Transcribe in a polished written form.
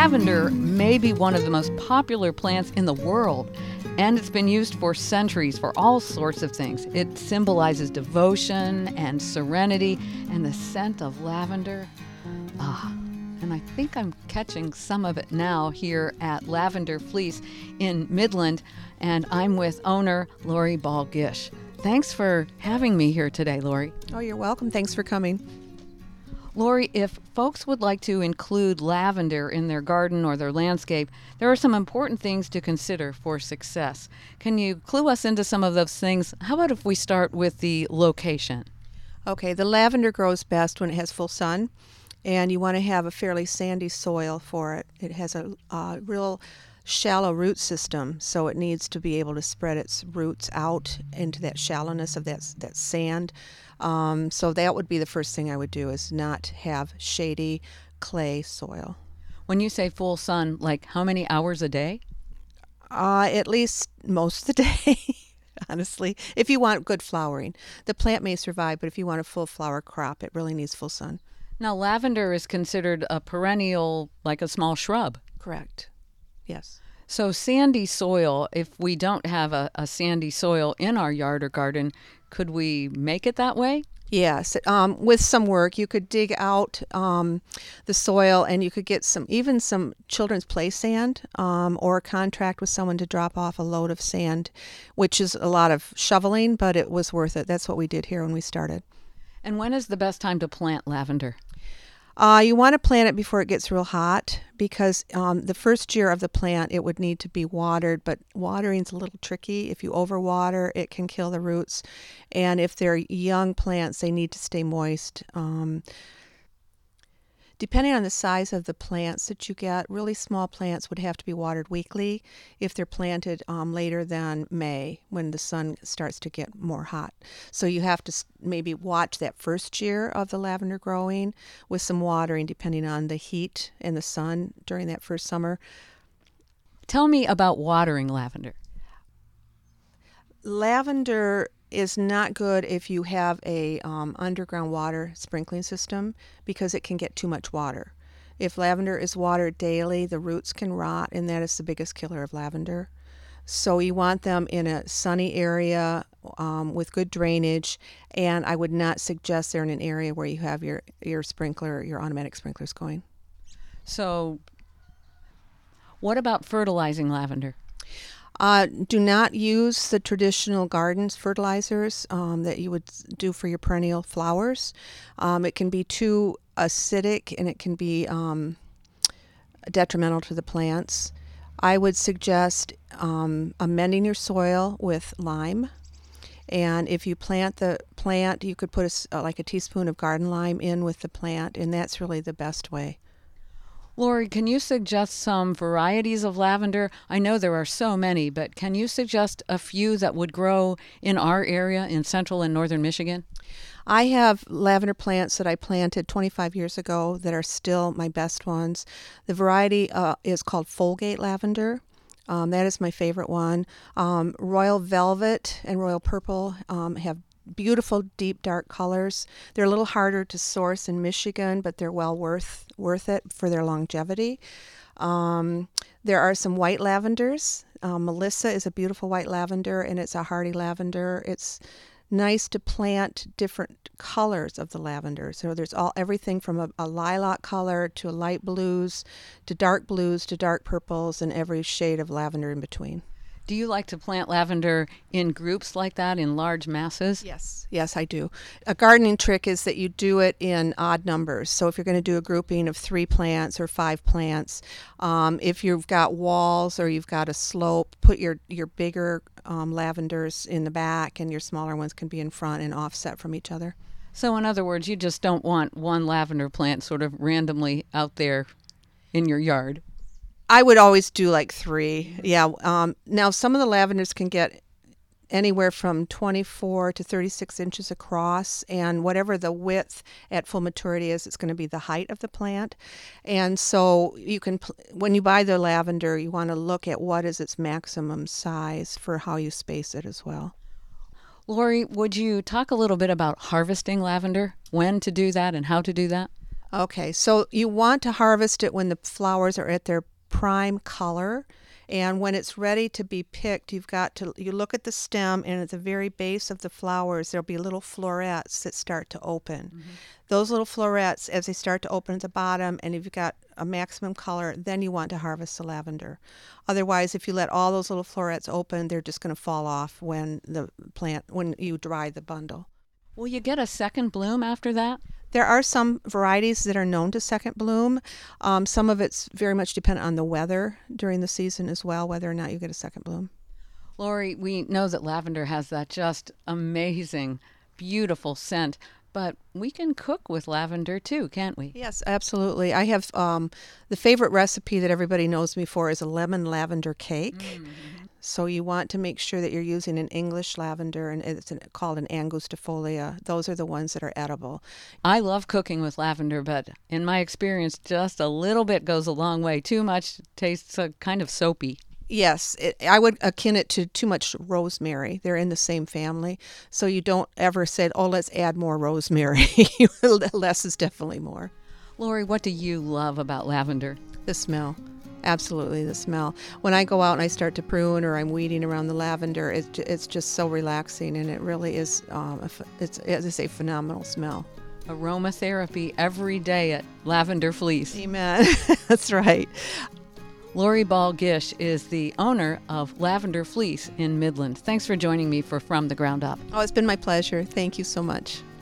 Lavender may be one of the most popular plants in the world, and it's been used for centuries for all sorts of things. It symbolizes devotion and serenity, and the scent of lavender. And I think I'm catching some of it now here at Lavender Fleece in Midland, and I'm with owner Lori Ball-Gish. Thanks for having me here today, Lori. Oh, you're welcome. Thanks for coming. Lori, if folks would like to include lavender in their garden or their landscape, there are some important things to consider for success. Can you clue us into some of those things? How about if we start with the location? Okay, the lavender grows best when it has full sun, and you want to have a fairly sandy soil for it. It has a real shallow root system, so it needs to be able to spread its roots out into that shallowness of that sand. So that would be the first thing I would do, is not have shady clay soil. When you say full sun, like how many hours a day? At least most of the day, honestly. If you want good flowering. The plant may survive, but if you want a full flower crop, it really needs full sun. Now, lavender is considered a perennial, like a small shrub. Correct. Yes. So sandy soil, if we don't have a sandy soil in our yard or garden, could we make it that way? Yes. With some work, you could dig out the soil, and you could get some children's play sand, or contract with someone to drop off a load of sand, which is a lot of shoveling, but it was worth it. That's what we did here when we started. And when is the best time to plant lavender? You want to plant it before it gets real hot, because the first year of the plant it would need to be watered, but watering's a little tricky. If you overwater, it can kill the roots, and if they're young plants, they need to stay moist. Depending on the size of the plants that you get, really small plants would have to be watered weekly if they're planted later than May, when the sun starts to get more hot. So you have to maybe watch that first year of the lavender growing with some watering, depending on the heat and the sun during that first summer. Tell me about watering lavender. Lavender is not good if you have a underground water sprinkling system, because it can get too much water. If lavender is watered daily, the roots can rot, and that is the biggest killer of lavender. So you want them in a sunny area with good drainage, and I would not suggest they're in an area where you have your automatic sprinklers going. So what about fertilizing lavender? Do not use the traditional garden fertilizers that you would do for your perennial flowers. It can be too acidic, and it can be detrimental to the plants. I would suggest amending your soil with lime. And if you plant the plant, you could put like a teaspoon of garden lime in with the plant, and that's really the best way. Lori, can you suggest some varieties of lavender? I know there are so many, but can you suggest a few that would grow in our area in central and northern Michigan? I have lavender plants that I planted 25 years ago that are still my best ones. The variety is called Folgate lavender. That is my favorite one. Royal Velvet and Royal Purple have beautiful deep dark colors. They're a little harder to source in Michigan, but they're well worth it for their longevity. There are some white lavenders. Melissa is a beautiful white lavender, and it's a hardy lavender. It's nice to plant different colors of the lavender. So there's everything from a lilac color to light blues to dark purples, and every shade of lavender in between. Do you like to plant lavender in groups like that, in large masses? Yes, I do. A gardening trick is that you do it in odd numbers. So if you're going to do a grouping of 3 plants or 5 plants, if you've got walls or you've got a slope, put your bigger lavenders in the back, and your smaller ones can be in front and offset from each other. So in other words, you just don't want one lavender plant sort of randomly out there in your yard. I would always do like 3. Yeah. Now, some of the lavenders can get anywhere from 24 to 36 inches across, and whatever the width at full maturity is, it's going to be the height of the plant. And so you can, when you buy the lavender, you want to look at what is its maximum size for how you space it as well. Lori, would you talk a little bit about harvesting lavender, when to do that and how to do that? Okay, so you want to harvest it when the flowers are at their prime color. And when it's ready to be picked, you look at the stem, and at the very base of the flowers, there'll be little florets that start to open. Mm-hmm. Those little florets, as they start to open at the bottom, and if you've got a maximum color, then you want to harvest the lavender. Otherwise, if you let all those little florets open, they're just going to fall off when you dry the bundle. Will you get a second bloom after that? There are some varieties that are known to second bloom. Some of it's very much dependent on the weather during the season as well, whether or not you get a second bloom. Lori, we know that lavender has that just amazing, beautiful scent, but we can cook with lavender too, can't we? Yes, absolutely. I have the favorite recipe that everybody knows me for is a lemon lavender cake. Mm-hmm. So you want to make sure that you're using an English lavender, and it's called an angustifolia. Those are the ones that are edible. I love cooking with lavender, but in my experience, just a little bit goes a long way. Too much tastes kind of soapy. Yes, I would akin it to too much rosemary. They're in the same family. So you don't ever say, oh, let's add more rosemary. Less is definitely more. Lori, what do you love about lavender? The smell. Absolutely, the smell. When I go out and I start to prune or I'm weeding around the lavender, it's just so relaxing, and it really is, it's a phenomenal smell. Aromatherapy every day at Lavender Fleece. Amen. That's right. Lori Ball Gish is the owner of Lavender Fleece in Midland. Thanks for joining me for From the Ground Up. Oh, it's been my pleasure. Thank you so much.